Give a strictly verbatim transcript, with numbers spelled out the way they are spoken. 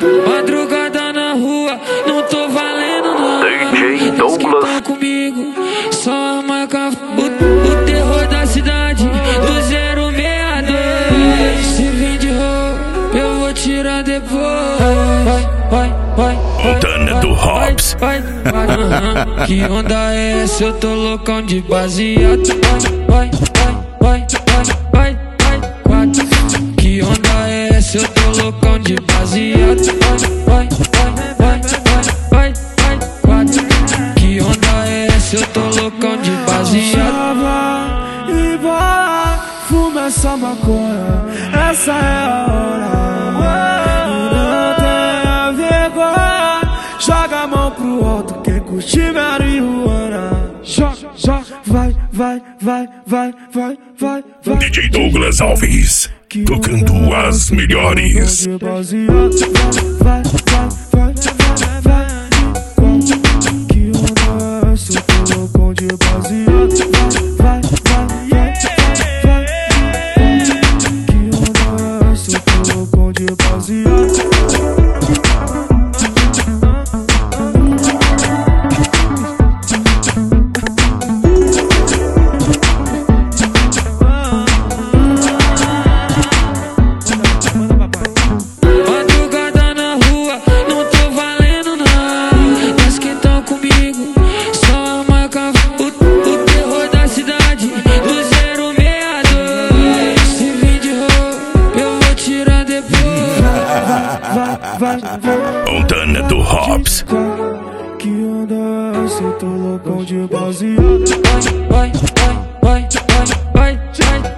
Madrugada na rua, não tô valendo não. D J Douglas tá comigo, só a marca o, o terror da cidade do zero seis dois. Se vem de roupa, eu vou tirar depois. Vai, vai, vai, vai. Montana do Hobbs. Vai, vai, vai. Que onda é essa? Eu tô loucão de baseado. Vai, vai, vai, vai, vai, vai, quatro. Que onda é essa? Eu tô loucão de baseado. Vai, vai, vai, vai, vai, vai, quatro. Que onda é essa? Eu tô loucão de baseado. E bora, fuma essa maconha, essa é a hora. Não tenha vergonha, joga a mão pro alto, quem curte marihuana. Joga, joga, vai, vai, vai, vai, vai, vai, vai. D J Douglas Alves, tocando as melhores. Vai, vai, vai, vai, vai. Que onda é essa? Eu tô loucão de baseado. Vai, vai, vai, vai, vai. Que onda é essa? Eu tô loucão de baseado. Madrugada na rua, não tô valendo não. Mas quem tão comigo, só a marca o, o terror da cidade do zero seis dois. Se vem de roupa, eu vou tirar depois. Vai, vai, vai. Montana do Hobbs. Que onda é essa? Eu tô loucão de baseado. Vai, vai, vai, vai, vai.